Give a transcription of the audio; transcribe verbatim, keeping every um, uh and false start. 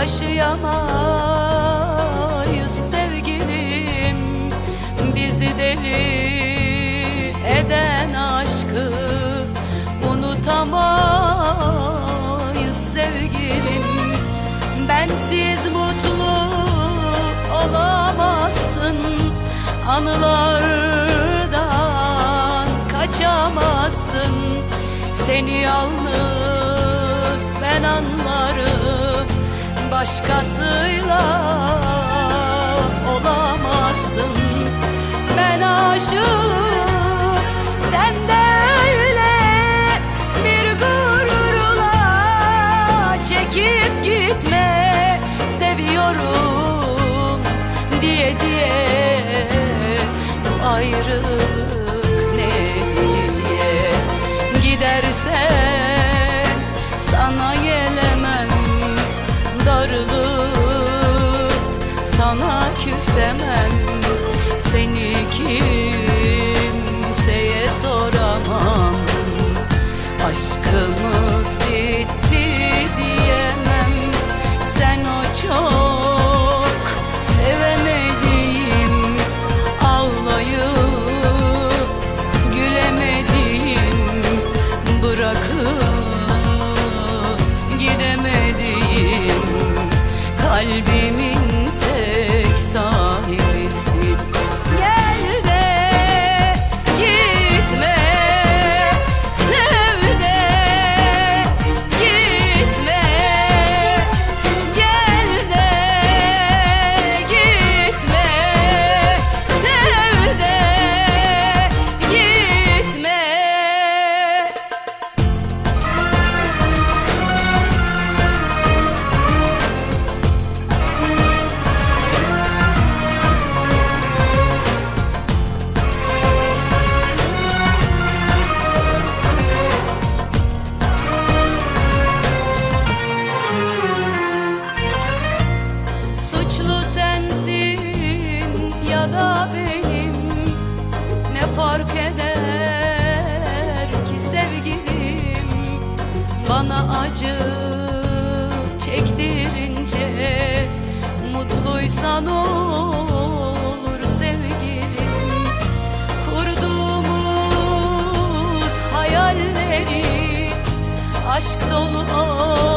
Taşıyamayız sevgilim bizi deli eden aşkı, unutamayız sevgilim. Bensiz mutlu olamazsın, anılardan kaçamazsın. Seni yalnız ben anlarım, başkasıyla olamazsın. Ben aşığım, sen de öyle. Bir gururla çekip gitme, seviyorum diye diye. Bu ayrılık ne diye? Gidersen sana gelemem, darılıp sana küsemem. Seni kimseye soramam, aşkımız bitti diyemem. Sen o çok sevemediğim, ağlayıp gülemediğim, bırakıp gidemediğim kalbimin tek sahibisin. Gel de gitme, sev de gitme. Gel de gitme, sev de gitme. Suçlu sensin ya da benim, ne fark eder ki sevgilim? Bana acı çektirince mutluysan olur sevgilim. Kurduğumuz hayalleri aşk dolu